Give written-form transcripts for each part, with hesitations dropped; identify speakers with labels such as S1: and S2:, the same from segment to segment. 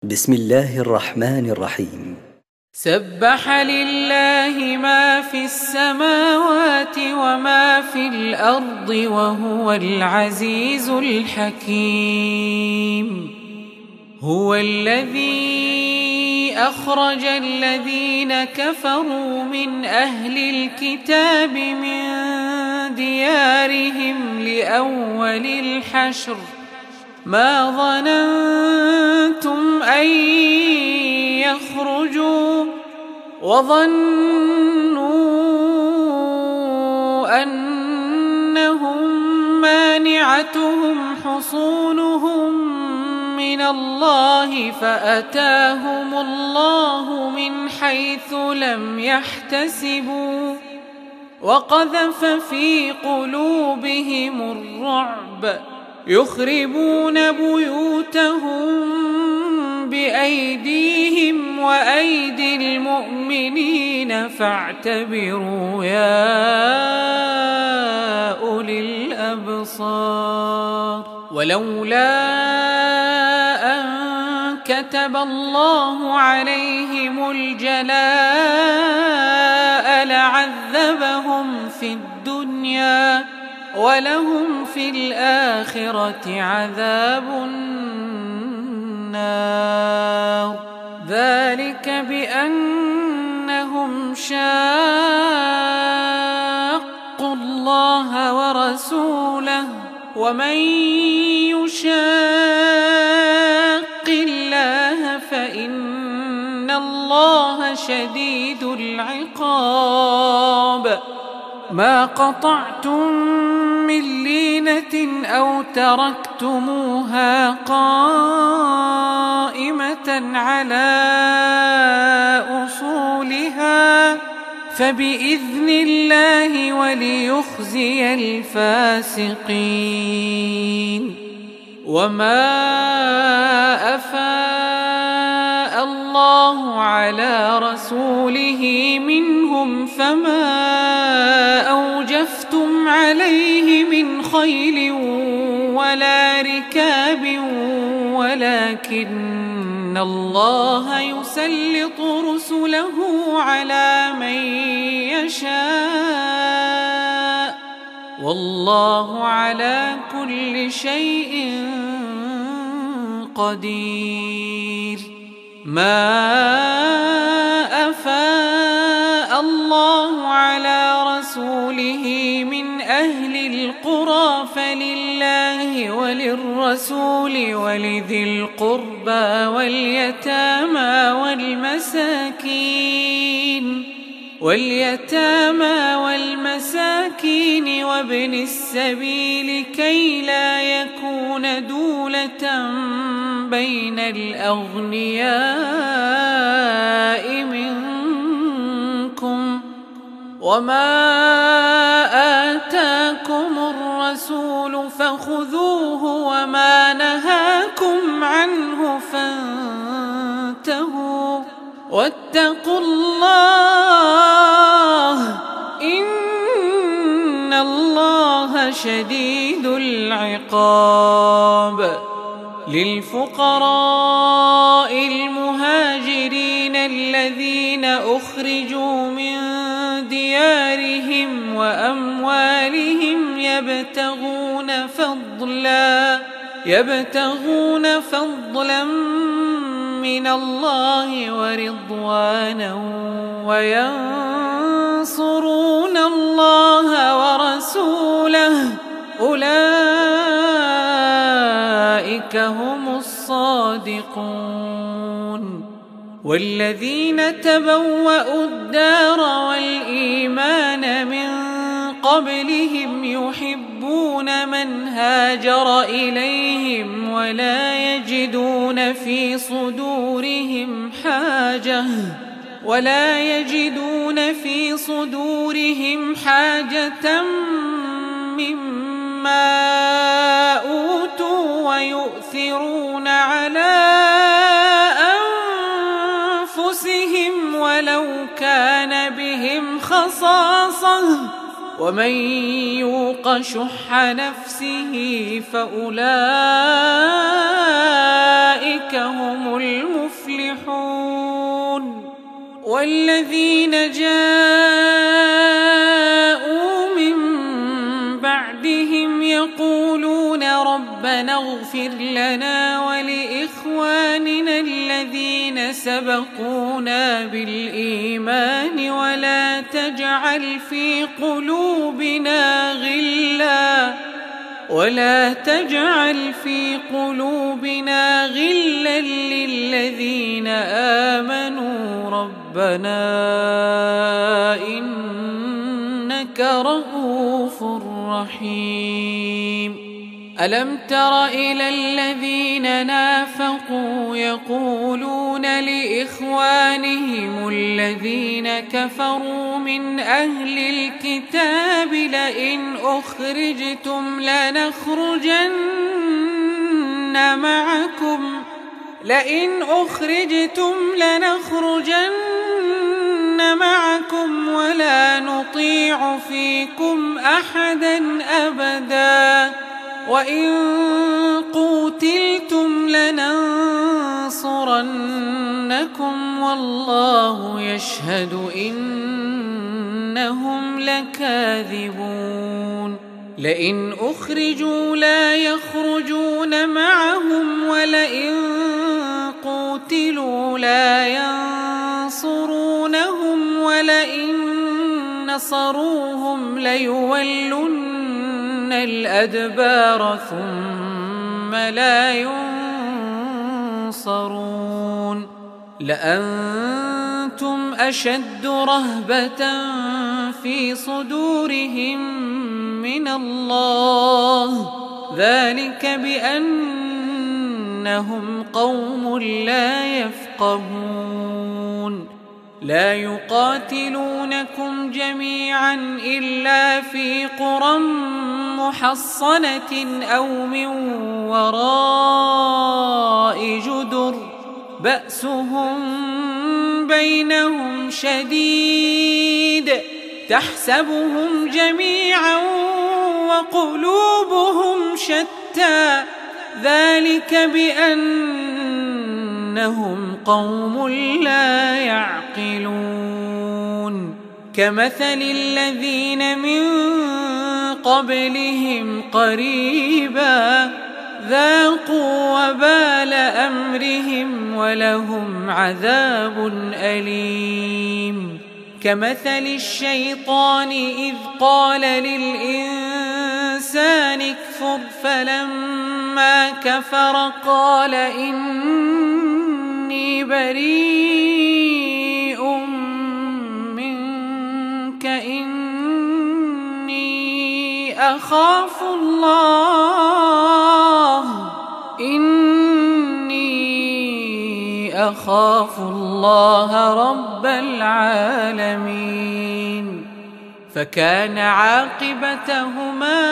S1: بسم الله الرحمن الرحيم.
S2: سبح لله ما في السماوات وما في الأرض وهو العزيز الحكيم. هو الذي أخرج الذين كفروا من أهل الكتاب من ديارهم لأول الحشر ما ظننتم أن يخرجوا وظنوا أنهم مانعتهم حصونهم من الله فأتاهم الله من حيث لم يحتسبوا وقذف في قلوبهم الرعب يخربون بيوتهم بأيديهم وأيدي المؤمنين فاعتبروا يا أولي الأبصار. ولولا أن كتب الله عليهم الجلاء لعذبهم في الدنيا ولهم في الآخرة عذاب النار. ذلك بأنهم شاقوا الله ورسوله ومن يشاق الله فإن الله شديد العقاب. ما قطعتم من لينة أو تركتموها قائمة على أصولها فبإذن الله وليخزي الفاسقين. وما أفاء الله على رسوله منهم فما أوجفتم عليه من خيل ولا ركاب ولكن الله يسلط رسله على من يشاء والله على كل شيء قدير. ما أفاء الله على رسوله من أهل القرى فلله وللرسول ولذي القربى واليتامى والمساكين وابن السبيل كي لا يكون دولة بين الأغنياء منكم. وما آتاكم الرسول فخذوه وما نهاكم عنه فانتهوا واتقوا الله إن الله شديد العقاب. للفقراء المهاجرين الذين أخرجوا من ديارهم وأموالهم يبتغون فضلا من الله ورضوانا وينصرون الله ورسوله أولئك هم الصادقون. والذين تبوأوا الدار والإيمان من قبلهم يحبون من هاجر إليهم ولا يجدون في صدورهم حاجة مما أوتوا ويؤثرون على أنفسهم ولو كان بهم خصاصة ومن يوق شح نفسه فأولئك هم المفلحون والذين جاءوا من بعدهم يقولون ربنا اغفر لنا ولإخواننا الذين سبقونا بالإيمان ولا تجعل في قلوبنا غلا للذين آمنوا ربنا إنك رؤوف رحيم ألم تر إلى الذين نافقوا يقولون لإخوانهم الذين كفروا من أهل الكتاب لئن أخرجتم لنخرجن معكم ولا نطيع فيكم أحدا أبدا وإن قوتلتم لننصرنكم والله يشهد إنهم لكاذبون لئن أخرجوا لا يخرجون معهم ولئن قوتلوا لا ينصرونهم ولئن نصروهم ليولن الأدبار ثم لا ينصرون لأنتم أشد رهبة في صدورهم من الله ذلك بأنهم قوم لا يفقهون لا يقاتلونكم جميعا إلا في قرى محصنة أو من وراء جدر بأسهم بينهم شديد تحسبهم جميعا وقلوبهم شتى ذلك بأنهم قوم لا يعقلون كمثل الذين من قبلهم قريبا ذاقوا وبال أمرهم ولهم عذاب أليم كمثل الشيطان إذ قال للإنسان اكفر فلما كفر قال إني بريء منك إني أخاف الله رب العالمين فكان عاقبتهما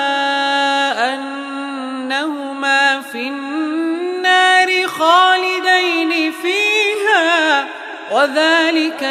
S2: أنهما في النار خالدين فيها وذلك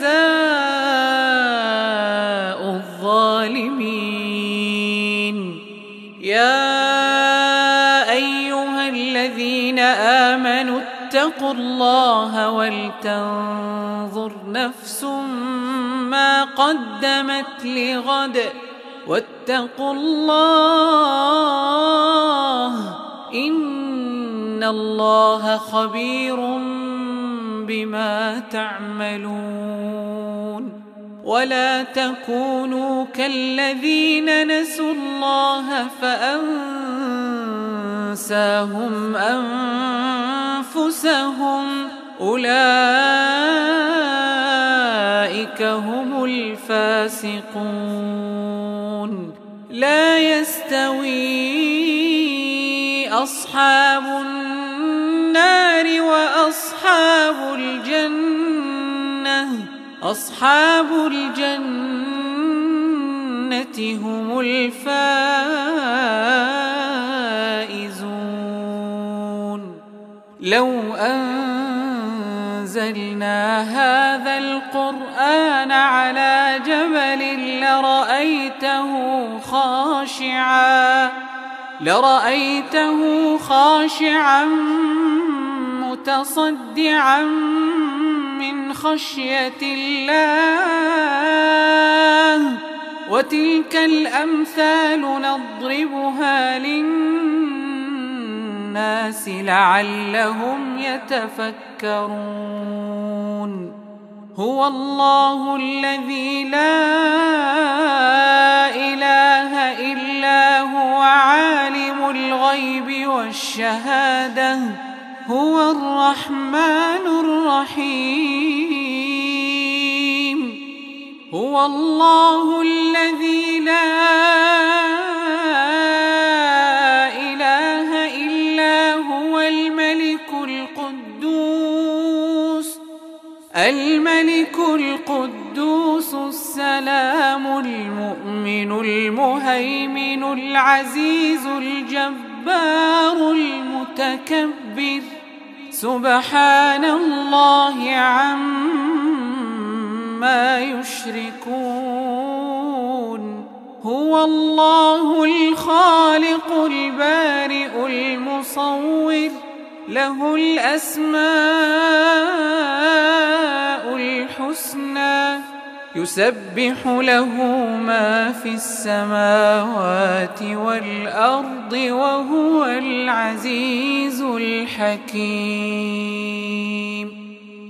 S2: جزاء الظالمين يا أيها الذين آمنوا اتقوا الله ولتنظر نفس ما قدمت لغد واتقوا الله إن الله خبير بما تعملون ولا تكونوا كالذين نسوا الله فأنساهم أنفسهم أولئك هم الفاسقون لا يستوي أصحاب النار وأصحاب الجنة هم الفائزون لو أنزلنا هذا القرآن على جبل لرأيته خاشعا لرأيته خاشعا متصدعا من خشية الله. وتلك الأمثال نضربها للناس لعلهم يتفكرون. هو الله الذي لا إله إلا هو عالم الغيب والشهادة هو الرحمن الرحيم. هو الله الذي لا إله إلا هو الملك القدوس السلام المؤمن المهيمن العزيز الجبار المتكبر. سبحان الله عما يشركون. هو الله الخالق البارئ المصور له الأسماء الحسنى يسبح له ما في السماوات والأرض وهو العزيز الحكيم.